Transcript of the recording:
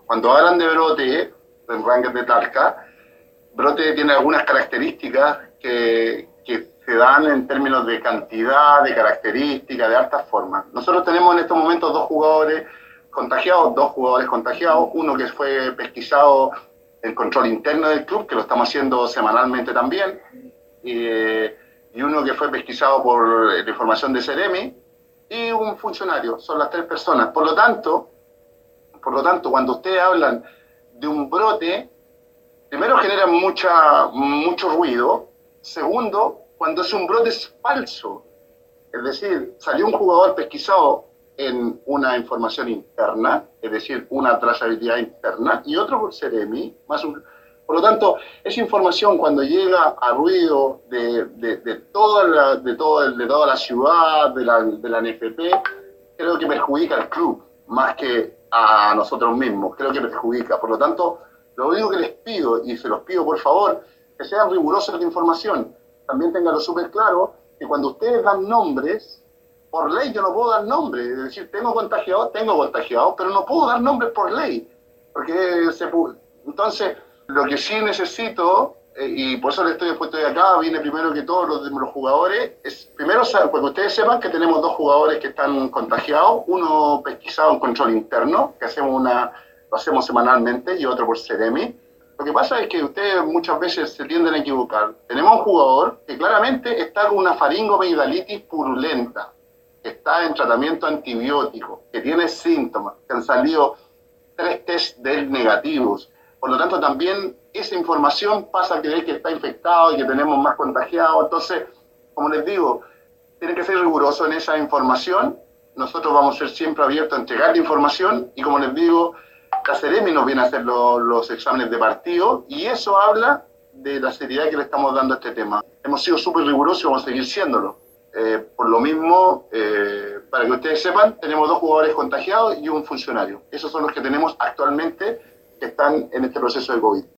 Cuando hablan de brote en Rangers de Talca, brote tiene algunas características que se dan en términos de cantidad, de características, de altas formas. Nosotros tenemos en estos momentos dos jugadores contagiados, uno que fue pesquisado en control interno del club, que lo estamos haciendo semanalmente también, y uno que fue pesquisado por la información de Ceremi, y un funcionario. Son las tres personas. Por lo tanto, cuando ustedes hablan de un brote, primero genera mucho ruido. Segundo, cuando es un brote es falso. Es decir, salió un jugador pesquisado en una información interna, es decir, una trazabilidad interna, y otro por Ceremi, por lo tanto, esa información cuando llega a ruido de toda la ciudad, de la NFP, creo que perjudica al club, más que a nosotros mismos, creo que perjudica. Por lo tanto, lo único que les pido, y se los pido por favor, que sean rigurosos en la información. También tenganlo súper claro, que cuando ustedes dan nombres, por ley yo no puedo dar nombres, es decir, tengo contagiados, pero no puedo dar nombres por ley, porque entonces lo que sí necesito, y por eso estoy acá, viene primero que todos los jugadores, es primero porque ustedes sepan que tenemos dos jugadores que están contagiados, uno pesquisado en control interno, que lo hacemos semanalmente, y otro por Ceremi. Lo que pasa es que ustedes muchas veces se tienden a equivocar. Tenemos un jugador que claramente está con una faringoamigdalitis purulenta, que está en tratamiento antibiótico, que tiene síntomas, que han salido 3 test de él negativos. Por lo tanto, también esa información pasa a creer que está infectado y que tenemos más contagiados. Entonces, como les digo, tienen que ser rigurosos en esa información. Nosotros vamos a ser siempre abiertos a entregar la información y, como les digo, la Ceremi nos viene a hacer los exámenes de partido y eso habla de la seriedad que le estamos dando a este tema. Hemos sido súper rigurosos y vamos a seguir siéndolo. Por lo mismo, para que ustedes sepan, tenemos 2 jugadores contagiados y un funcionario. Esos son los que tenemos actualmente que están en este proceso de COVID.